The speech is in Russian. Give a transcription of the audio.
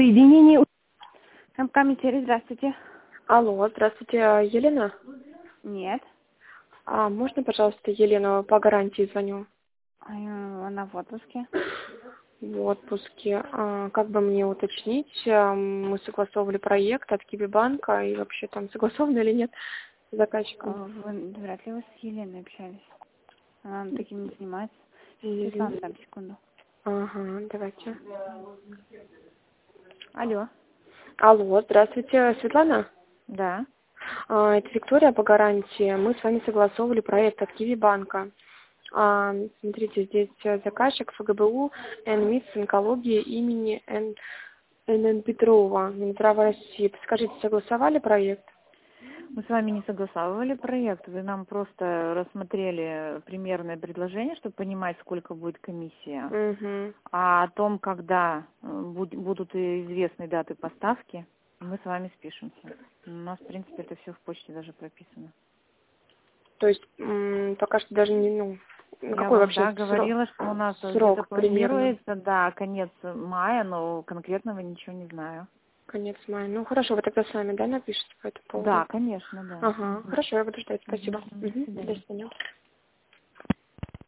Соединение. Мкамитери, здравствуйте. Алло, здравствуйте, Елена. Нет. Можно, пожалуйста, Елену по гарантии звоню? Она в отпуске. В отпуске. Как бы мне уточнить, мы согласовывали проект от Кибибанка, и вообще там согласовано или нет с заказчиком? Вряд ли вы с Еленой общались. Она таким не занимается. Мгм. Светлана, там, секунду. Ага, давайте. Алло. Алло, здравствуйте, Светлана. Да. Это Виктория по гарантии. Мы с вами согласовывали проект от Киви-банка. Смотрите, здесь заказчик ФГБУ НМИС онкологии имени НН Петрова, Минздрава России. Скажите, согласовали проект? Мы с вами не согласовывали проект. Вы нам просто рассмотрели примерное предложение, чтобы понимать, сколько будет комиссия. Угу. А о том, когда будут известны даты поставки, мы с вами спишемся. У нас, в принципе, это все в почте даже прописано. То есть пока что даже не, Я какой вам, вообще да, говорила, что у нас где-то срок примерно? планируется, да, конец мая, но конкретного ничего не знаю. Конец мая. Ну хорошо, вы тогда сами, да, напишите по этому поводу? Да, конечно, да. Ага, хорошо, я буду ждать. Спасибо. До До свидания. свидания.